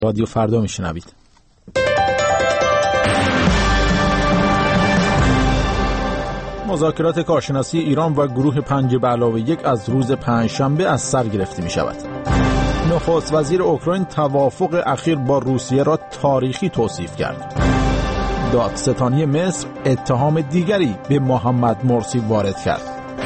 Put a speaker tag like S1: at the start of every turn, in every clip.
S1: رادیو فردا میشنوید. مذاکرات کارشناسی ایران و گروه 5+1 از روز پنجشنبه از سر گرفته می شود. نخست وزیر اوکراین توافق اخیر با روسیه را تاریخی توصیف کرد. دادستانی مصر اتهام دیگری به محمد مرسی وارد کرد.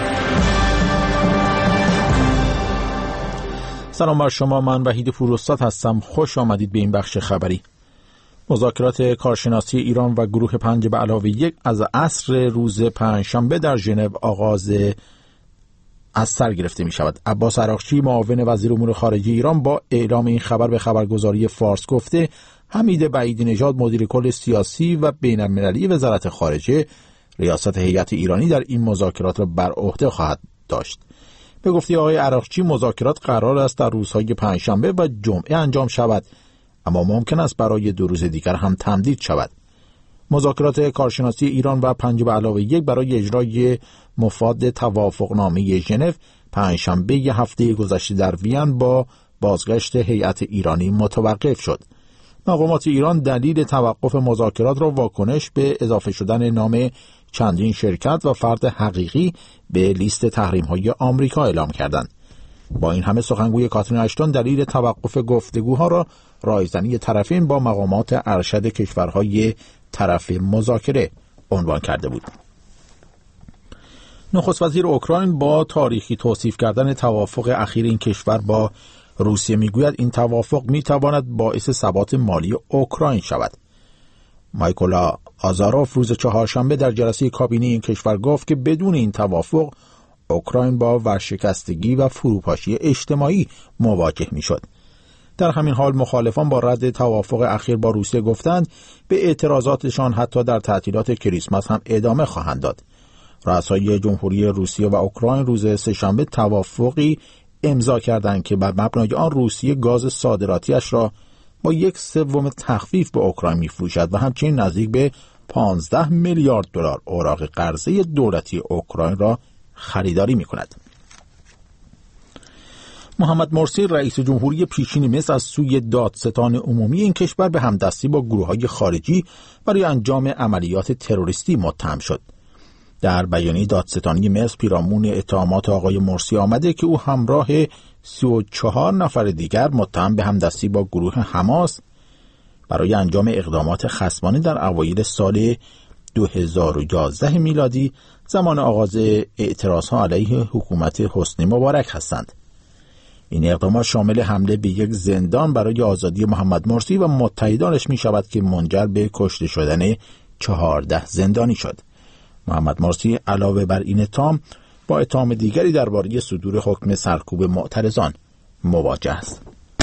S1: سلام بر شما، من وحید پوراستاد هستم. خوش آمدید به این بخش خبری. مذاکرات کارشناسی ایران و گروه 5+1 از عصر روز پنجشنبه در ژنو از سر گرفته می شود. عباس عراقچی معاون وزیر امور خارجه ایران با اعلام این خبر به خبرگزاری فارس گفته حمید بعیدی نژاد مدیر کل سیاسی و بین‌المللی وزارت خارجه ریاست هیئت ایرانی در این مذاکرات را بر عهده خواهد داشت. به گفته آقای عراقچی مذاکرات قرار است در روزهای پنجشنبه و جمعه انجام شود، اما ممکن است برای 2 روز دیگر هم تمدید شود. مذاکرات کارشناسی ایران و 5+1 برای اجرای مفاد توافقنامه ژنو پنجشنبه هفته گذشته در وین با بازگشت هیئت ایرانی متوقف شد. مقامات ایران دلیل توقف مذاکرات را واکنش به اضافه شدن نام چندین شرکت و فرد حقیقی به لیست تحریم‌های آمریکا اعلام کردند. با این همه سخنگوی کاترین اشتون دلیل توقف گفتگوها را رایزنی طرفین با مقامات ارشد کشورهای طرف مذاکره عنوان کرده بود. نخست وزیر اوکراین با تاریخی توصیف کردن توافق اخیر این کشور با روسیه میگوید این توافق میتواند باعث ثبات مالی اوکراین شود. مایکولا آزاروف روز چهارشنبه در جلسه کابینه این کشور گفت که بدون این توافق اوکراین با ورشکستگی و فروپاشی اجتماعی مواجه میشد. در همین حال مخالفان با رد توافق اخیر با روسیه گفتند به اعتراضاتشان حتی در تعطیلات کریسمس هم ادامه خواهند داد. رؤسای جمهوری روسیه و اوکراین روز سه‌شنبه توافقی امضا کردند که بر مبنای آن روسیه گاز صادراتیش را با 1/3 تخفیف به اوکراین می‌فروشد و همچنین نزدیک به 15 میلیارد دلار اوراق قرضه دولتی اوکراین را خریداری می‌کند. محمد مرسی رئیس جمهوری پیشین مصر از سوی دادستان عمومی این کشور به همدستی با گروه‌های خارجی برای انجام عملیات تروریستی متهم شد. در بیانیه دادستانی مصر پیرامون اتهامات آقای مرسی آمده که او همراه 34 نفر دیگر متهم به همدستی با گروه حماس برای انجام اقدامات خصمانه در اوایل سال 2011 میلادی زمان آغاز اعتراضها علیه حکومت حسنی مبارک هستند. این اقدامات شامل حمله به یک زندان برای آزادی محمد مرسی و متحدانش می شود که منجر به کشته شدن 14 زندانی شد. محمد مرسی علاوه بر این اتهام با اتهام دیگری درباره صدور حکم سرکوب معترضان مواجه است.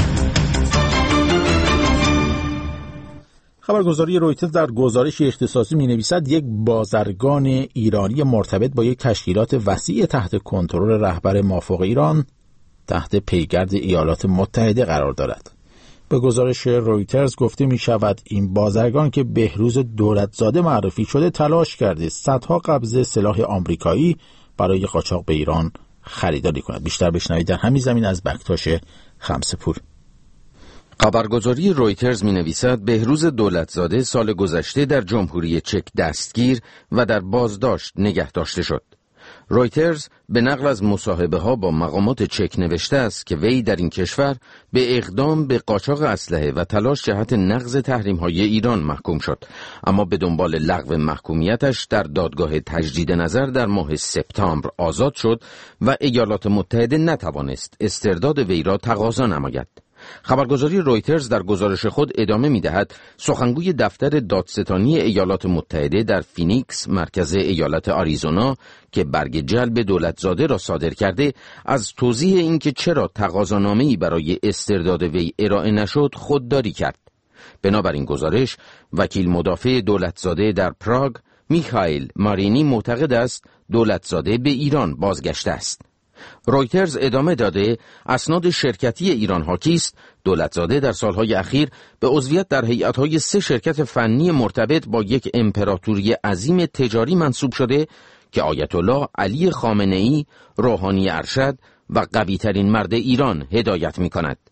S1: خبرگزاری رویترز در گزارش اختصاصی می‌نویسد یک بازرگان ایرانی مرتبط با یک تشکیلات وسیع تحت کنترل رهبر مافوق ایران تحت پیگرد ایالات متحده قرار دارد. به گزارش رویترز گفته می شود این بازرگان که بهروز دولتزاده معرفی شده تلاش کرده صدها قبض سلاح آمریکایی برای قاچاق به ایران خریداری کند. بیشتر بشنوید در همین زمین از بکتاش خمسه‌پور.
S2: خبرگزاری رویترز می نویسد بهروز دولتزاده سال گذشته در جمهوری چک دستگیر و در بازداشت نگه داشته شد. رویترز به نقل از مصاحبه‌ها با مقامات چک نوشته است که وی در این کشور به اقدام به قاچاق اسلحه و تلاش جهت نقض تحریم‌های ایران محکوم شد، اما به دنبال لغو محکومیتش در دادگاه تجدید نظر در ماه سپتامبر آزاد شد و ایالات متحده نتوانست استرداد وی را تقاضا نماید. خبرگزاری رویترز در گزارش خود ادامه می‌دهد سخنگوی دفتر دادستانی ایالات متحده در فینیکس مرکز ایالت آریزونا که برگ جلب دولتزاده را صادر کرده از توضیح اینکه چرا تقاضانامه‌ای برای استرداد وی ارائه نشد خودداری کرد. بنابراین گزارش وکیل مدافع دولتزاده در پراگ میخائیل مارینی معتقد است دولتزاده به ایران بازگشته است. رویترز ادامه داده اسناد شرکتی ایران هاکی است دولتزاده در سالهای اخیر به عضویت در هیئت‌های 3 شرکت فنی مرتبط با یک امپراتوری عظیم تجاری منصوب شده که آیت الله علی خامنه‌ای روحانی ارشد و قوی‌ترین مرد ایران هدایت می‌کند.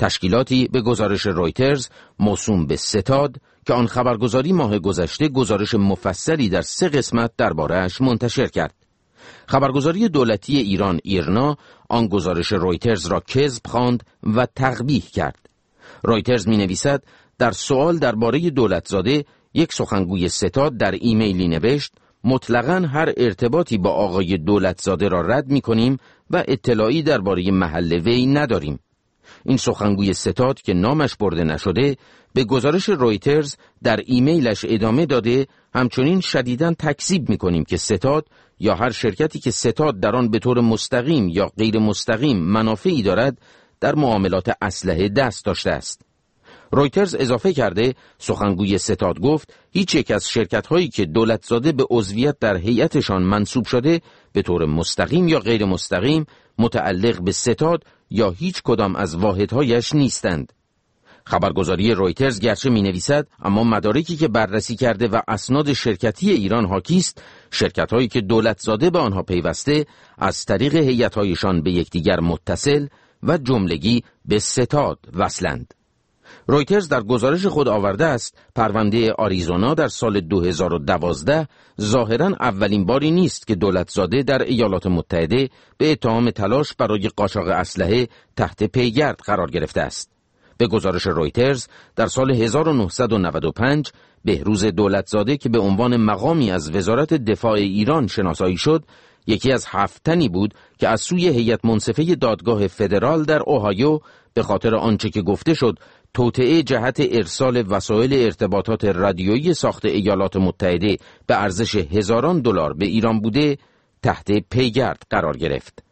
S2: تشکیلاتی به گزارش رویترز موسوم به ستاد که آن خبرگزاری ماه گذشته گزارش مفصلی در 3 قسمت درباره‌اش منتشر کرد. خبرگزاری دولتی ایران ایرنا آن گزارش رویترز را کذب خواند و تقبیح کرد. رویترز می‌نویسد در سوال درباره دولتزاده یک سخنگوی ستاد در ایمیلی نوشت مطلقاً هر ارتباطی با آقای دولتزاده را رد می‌کنیم و اطلاعی درباره محل وی نداریم. این سخنگوی ستاد که نامش برده نشده به گزارش رویترز در ایمیلش ادامه داده همچنین شدیداً تکذیب می‌کنیم که ستاد یا هر شرکتی که ستاد در آن به طور مستقیم یا غیر مستقیم منافعی دارد در معاملات اسلحه دست داشته است. رویترز اضافه کرده سخنگوی ستاد گفت هیچ یک از شرکت‌هایی که دولتزاده به عضویت در هیئتشان منصوب شده به طور مستقیم یا غیر مستقیم متعلق به ستاد یا هیچ کدام از واحدهایش نیستند. خبرگزاری رویترز گرچه می‌نویسد اما مدارکی که بررسی کرده و اسناد شرکتی ایران حاکی است شرکت‌هایی که دولتزاده به آنها پیوسته از طریق هیئت‌هایشان به یکدیگر متصل و جملگی به ستاد وصلند. رویترز در گزارش خود آورده است پرونده آریزونا در سال 2012 ظاهراً اولین باری نیست که دولتزاده در ایالات متحده به اتهام تلاش برای قاچاق اسلحه تحت پیگرد قرار گرفته است. به گزارش رویترز در سال 1995 بهروز دولتزاده که به عنوان مقامی از وزارت دفاع ایران شناسایی شد یکی از 7 تنی بود که از سوی هیئت منصفه دادگاه فدرال در اوهایو به خاطر آنچه که گفته شد توطئه جهت ارسال وسایل ارتباطات رادیویی ساخت ایالات متحده به ارزش هزاران دلار به ایران بوده تحت پیگرد قرار گرفت.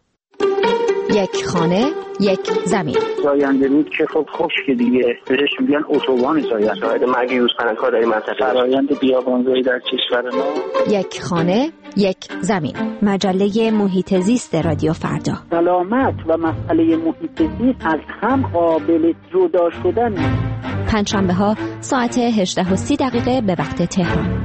S3: یک خانه، یک زمین.
S4: زاینده رود که خب خشک دیگه بهش میگن اتوبان زاینده. شاید مرگ یوزپلنگ‌ها در این منطقه. فرآیند بیابانزایی در کشور ما.
S3: یک خانه، یک زمین. مجله محیط زیست رادیو فردا.
S4: سلامت و مسئله محیط زیست از هم قابل جدا شدن نیست.
S3: پنجشنبه‌ها ساعت 18:30 به وقت تهران.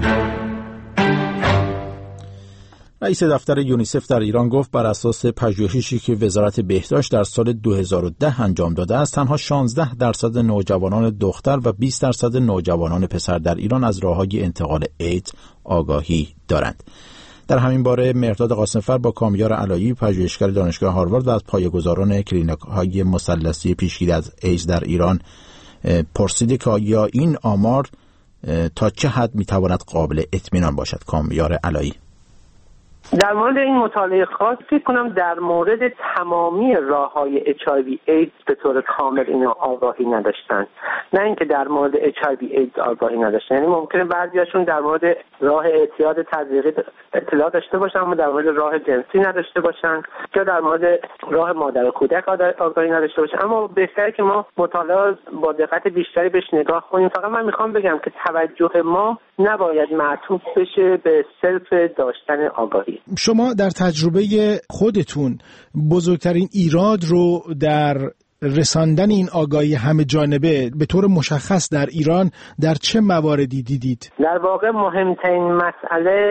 S1: رئیس دفتر یونیسف در ایران گفت بر اساس پژوهشی که وزارت بهداشت در سال 2010 انجام داده است تنها 16% نوجوانان دختر و 20% نوجوانان پسر در ایران از راه‌های انتقال ایدز آگاهی دارند. در همین باره مهرداد قاسمفر با کامیار علایی پژوهشگر دانشگاه هاروارد و از پایه‌گذاران کلینیک‌های مثلثی پیشگیری از ایدز در ایران پرسیده که آیا این آمار تا چه حد می‌تواند قابل اطمینان باشد. کامیار علایی:
S5: در مورد این مطالعه خاص فکر کنم در مورد تمامی راه‌های HIV ایدز به طور کامل اینا آگاهی نداشتن، نه اینکه در مورد HIV ایدز آگاهی نداشتن. یعنی ممکنه بعضیاشون در مورد راه اعتیاد تزریقی اطلاع داشته باشن اما در مورد راه جنسی نداشته باشن یا در مورد راه مادر و کودک آگاهی نداشته باشن. اما بهتره که ما مطالعه با دقت بیشتری بهش نگاه کنیم. فقط من میخوام بگم که توجه ما نباید معطوف بشه به صرف داشتن آگاهی.
S6: شما در تجربه خودتون بزرگترین ایراد رو در رساندن این آگاهی همه جانبه به طور مشخص در ایران در چه مواردی دیدید؟
S5: در واقع مهمترین مسئله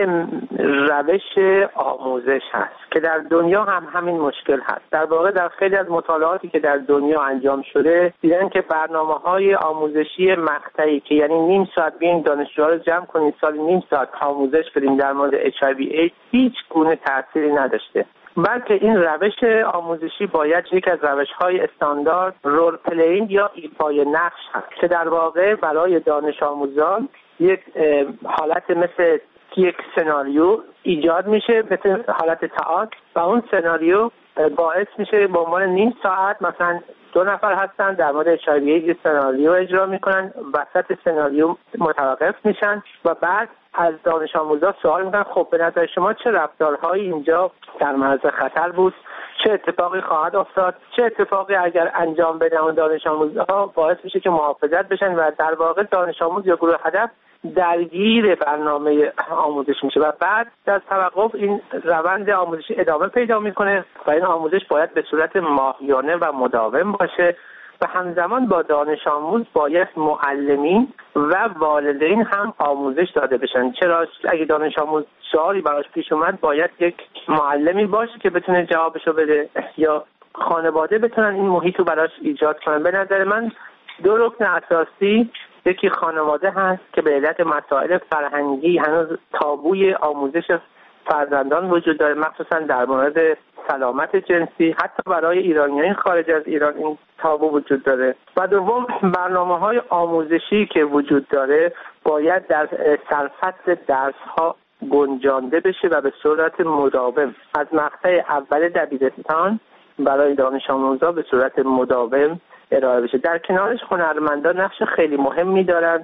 S5: روش آموزش هست که در دنیا هم همین مشکل هست. در واقع در خیلی از مطالعاتی که در دنیا انجام شده دیدن که برنامه‌های آموزشی مقطعی که یعنی نیم ساعت بیاین دانشجوها رو جمع کنید سال نیم ساعت آموزش بدیم در مورد HIV ایدز هیچ گونه تأثیری نداشته. بلکه این روش آموزشی باید یک از روش‌های استاندارد رول پلیینگ یا ایفای نقش هست که در واقع برای دانش آموزان یک حالت مثل یک سناریو ایجاد میشه، مثل حالت تئاتر، و اون سناریو باعث میشه به عنوان نیم ساعت مثلا 2 نفر هستن در مورد HIV یک سناریو اجرا میکنن، وسط سناریو متوقف میشن و بعد از دانش آموزا سوال میکنن خب به نظر شما چه رفتارهایی اینجا در معرض خطر بود، چه اتفاقی خواهد افتاد، چه اتفاقی اگر انجام بدن دانش آموزها باعث میشه که محافظت بشن و در واقع دانش آموز یا گروه هدف درگیر برنامه آموزش میشه و بعد در توقف این روند آموزشی ادامه پیدا میکنه و این آموزش باید به صورت ماهیانه و مداوم باشه و همزمان با دانش آموز باید معلمین و والدین هم آموزش داده بشن. چرا؟ اگه دانش آموز سوالی براش پیش اومد باید یک معلمی باشه که بتونه جوابشو بده یا خانواده بتونن این محیط رو براش ایجاد کنن. به نظر من 2 رکن اساسی، یکی خانواده هست که به علت مسائل فرهنگی هنوز تابوی آموزش فرزندان وجود داره، مخصوصا در مورد سلامت جنسی. حتی برای ایرانیان خارج از ایران این تابو وجود داره. و دوم، برنامه‌های آموزشی که وجود داره باید در سرفصل درس‌ها گنجانده بشه و به صورت مداوم از مقطع اول دبیرستان برای دانش آموزا به صورت مداوم ارائه بشه. در کنارش هنرمندان نقش خیلی مهمی دارن.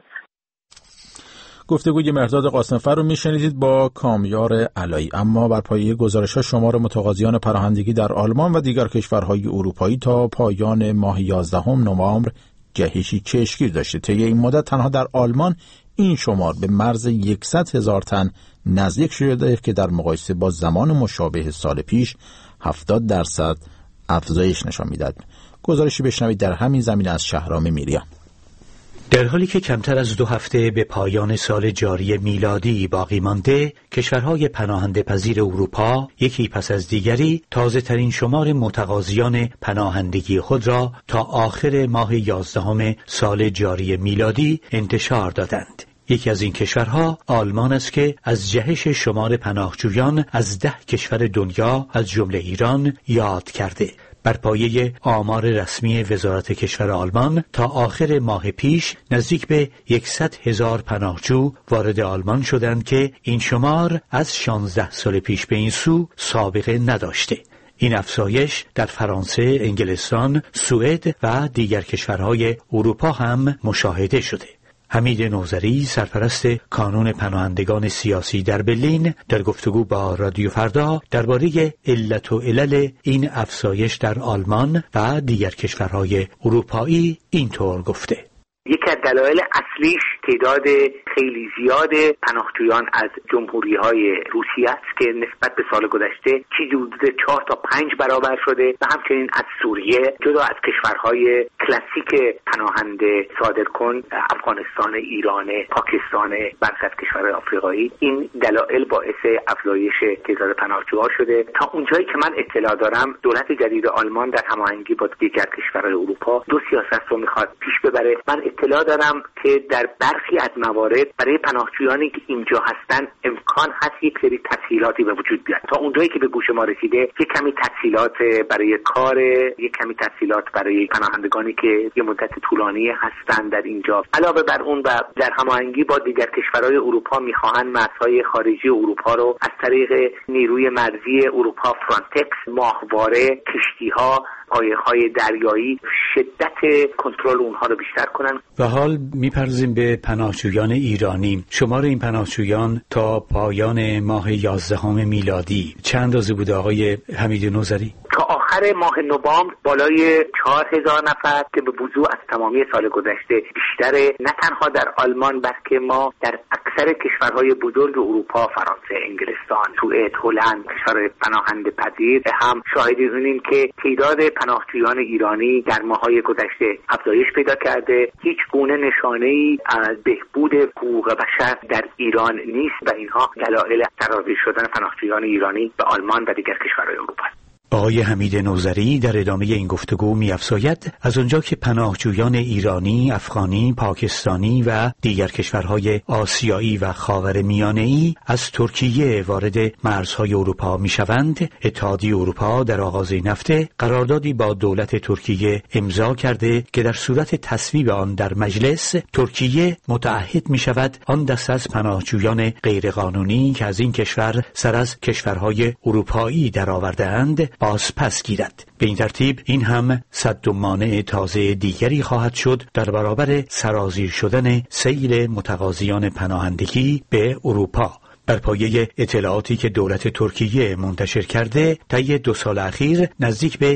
S1: گفتگوی مهرداد قاسم‌فر رو میشنیدید با کامیار علایی. اما بر پایه گزارش‌ها شمار متقاضیان پناهندگی در آلمان و دیگر کشورهای اروپایی تا پایان ماه 11 نوامبر جهشی چشمگیر داشته. طی این مدت تنها در آلمان این شمار به مرز 100,000 تن نزدیک شده که در مقایسه با زمان مشابه سال پیش 70% افزایش نشان می‌دهد. گزارشی بشنوید در همین زمینه از شهرام میریان.
S7: در حالی که کمتر از 2 هفته به پایان سال جاری میلادی باقی مانده، کشورهای پناهنده پذیر اروپا یکی پس از دیگری تازه ترین شمار متقاضیان پناهندگی خود را تا آخر ماه 11 سال جاری میلادی انتشار دادند. یکی از این کشورها آلمان است که از جهش شمار پناهجویان از 10 کشور دنیا از جمله ایران یاد کرده. بر پایه آمار رسمی وزارت کشور آلمان تا آخر ماه پیش نزدیک به 100,000 پناهجو وارد آلمان شدند که این شمار از 16 سال پیش به این سو سابقه نداشته. این افزایش در فرانسه، انگلستان، سوئد و دیگر کشورهای اروپا هم مشاهده شده. حمید نوذری، سرپرست کانون پناهندگان سیاسی در برلین، در گفتگو با رادیو فردا درباره علت و علل این افزایش در آلمان و دیگر کشورهای اروپایی اینطور گفته:
S8: یکی از دلایل اصلیش تعداد خیلی زیاد پناهجویان از جمهوری‌های روسیه است که نسبت به سال گذشته چیزی حدود 4 تا 5 برابر شده و همچنین از سوریه، جدا از کشورهای کلاسیک پناهنده صادرکن افغانستان، ایران، پاکستان، برخی از کشورهای آفریقایی. این دلایل باعث افزایش تعداد پناهجوها شده. تا اونجایی که من اطلاع دارم دولت جدید آلمان در هماهنگی با دیگر کشورهای اروپا 2 سیاست رو میخواد پیش ببره. من اطلاع دارم که در برخی از موارد برای پناهجویانی که اینجا هستن امکان هست یک سری تسهیلاتی به وجود بیاد. تا اونجایی که به گوش ما رسیده یک کمی تسهیلات برای کار، یک کمی تسهیلات برای پناهندگانی که یه مدت طولانی هستن در اینجا. علاوه بر اون و در هماهنگی با دیگر کشورهای اروپا میخواهند مرزهای خارجی اروپا رو از طریق نیروی مرزی اروپا فرانتکس ماهواره، کشتی‌ها، قایق‌های دریایی شدت کنترل اونها رو بیشتر کنن.
S7: و حال میپرزیم به پناهجویان ایرانی. شمار این پناهجویان تا پایان ماه 11 میلادی چند اندازه بوده آقای حمید نوذری؟
S8: تا آخر ماه نوامبر بالای 4,000 نفر که به وضوح از تمامی سال گذشته بیشتره. نه تنها در آلمان بلکه ما در اکثر کشورهای بزرگ اروپا، فرانسه، انگلستان، سوئد، هلند، کشورهای پناهنده پذیر هم شاهد اینیم که تعداد پناهجویان ایرانی در ماه‌های گذشته افزایش پیدا کرده. هیچ گونه نشانه‌ای از بهبود حقوق بشر در ایران نیست و اینها دلایل سرازیر شدن پناهجویان ایرانی به آلمان و دیگر کشورهای اروپا است.
S7: آقای حمید نوذری در ادامه این گفتگو می‌افزاید از آنجا که پناهجویان ایرانی، افغانی، پاکستانی و دیگر کشورهای آسیایی و خاورمیانه‌ای از ترکیه وارد مرزهای اروپا می‌شوند، اتحادیه اروپا در آغاز این هفته قراردادی با دولت ترکیه امضا کرده که در صورت تصویب آن در مجلس، ترکیه متعهد می‌شود آن دسته از پناهجویان غیرقانونی که از این کشور سر از کشورهای اروپایی درآورده‌اند پس گیرد. به این ترتیب این هم سد و مانع تازه دیگری خواهد شد در برابر سرازیر شدن سیل متقاضیان پناهندگی به اروپا. بر پایه اطلاعاتی که دولت ترکیه منتشر کرده، طی 2 سال اخیر نزدیک به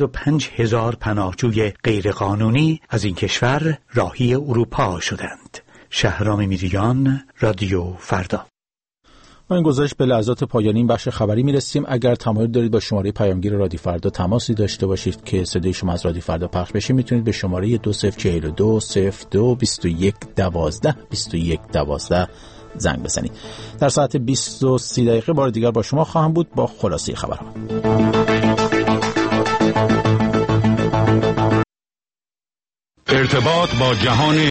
S7: 105,000 پناهجوی غیرقانونی از این کشور راهی اروپا شدند. شهرام میریان، رادیو فردا.
S1: ما این گزارش به لحظات پایانی این بخش خبری میرسیم. اگر تمایل دارید با شماره پیامگیر رادیو فردا تماسی داشته باشید که صدای شما از رادیو فردا پخش بشه، میتونید به شماره 2042 02 21 12 21 12 زنگ بزنید. در ساعت 20:30 بار دیگر با شما خواهم بود با خلاصه خبرها.
S9: ارتباط با جهان